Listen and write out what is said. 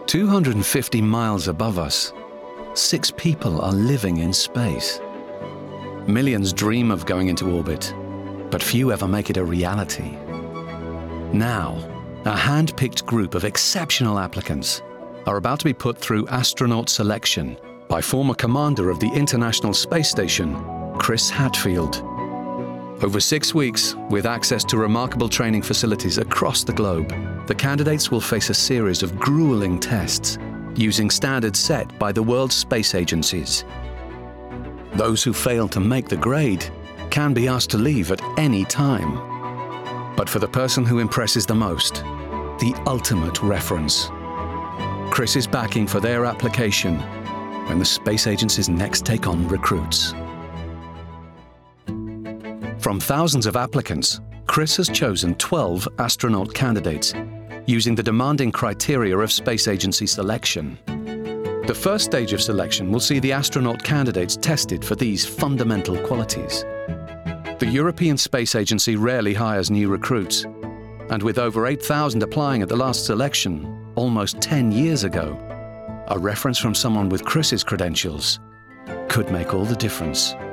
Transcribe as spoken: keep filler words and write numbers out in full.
two hundred fifty miles above us, six people are living in space. Millions dream of going into orbit, but few ever make it a reality. Now, a hand-picked group of exceptional applicants are about to be put through astronaut selection by former commander of the International Space Station, Chris Hadfield. Over six weeks, with access to remarkable training facilities across the globe, the candidates will face a series of grueling tests using standards set by the world's space agencies. Those who fail to make the grade can be asked to leave at any time. But for the person who impresses the most, the ultimate reference, Chris is backing for their application when the space agencies next take on recruits. From thousands of applicants, Chris has chosen twelve astronaut candidates using the demanding criteria of space agency selection. The first stage of selection will see the astronaut candidates tested for these fundamental qualities. The European Space Agency rarely hires new recruits, and with over eight thousand applying at the last selection, almost ten years ago, a reference from someone with Chris's credentials could make all the difference.